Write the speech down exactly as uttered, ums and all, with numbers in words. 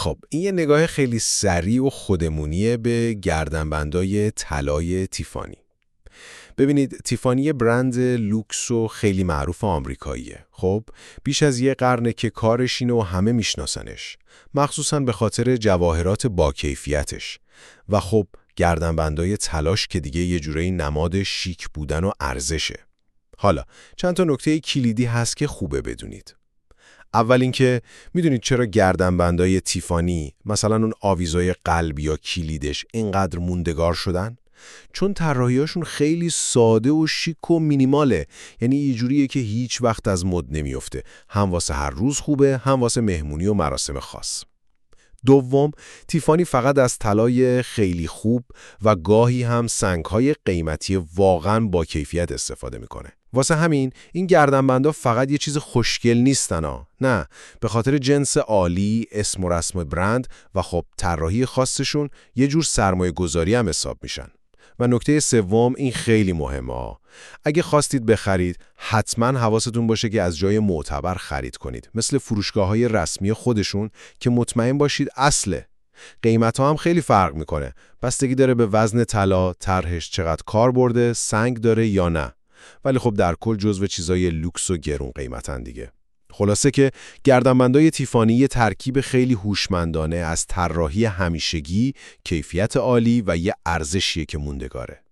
خب این یه نگاه خیلی سریع و خودمونیه به گردنبندای طلای تیفانی. ببینید تیفانی یه برند لوکس و خیلی معروف آمریکاییه. خب بیش از یه قرنه که کارش اینه و همه میشناسنش، مخصوصاً به خاطر جواهرات با کیفیتش. و خب گردنبندای طلاش که دیگه یه جورایی نماد شیک بودن و ارزشه. حالا چند تا نکته کلیدی هست که خوبه بدونید. اول اینکه میدونید چرا گردنبندای تیفانی، مثلا اون آویزای قلب یا کلیدش، اینقدر موندگار شدن؟ چون طراحیاشون خیلی ساده و شیک و مینیماله. یعنی یه جوریه که هیچ وقت از مد نمیفته، هم واسه هر روز خوبه، هم واسه مهمونی و مراسم خاص. دوم، تیفانی فقط از طلای خیلی خوب و گاهی هم سنگ‌های قیمتی واقعاً با کیفیت استفاده میکنه. واسه همین این گردنبندا فقط یه چیز خوشگل نیستن ها. نه، به خاطر جنس عالی، اسم و رسم برند و خب طراحی خاصشون یه جور سرمایه گذاری هم حساب میشن. و نکته سوم، این خیلی مهمه. اگه خواستید بخرید، حتما حواستون باشه که از جای معتبر خرید کنید، مثل فروشگاه‌های رسمی خودشون که مطمئن باشید اصله. قیمت‌ها هم خیلی فرق میکنه. بستگی داره به وزن طلا، طرحش چقدر کار برده، سنگ داره یا نه. ولی خب در کل جزو چیزای لوکس و گرون قیمتن دیگه. خلاصه که گردنبندای تیفانی یه ترکیب خیلی هوشمندانه از طراحی همیشگی، کیفیت عالی و یه ارزشیه که موندگاره.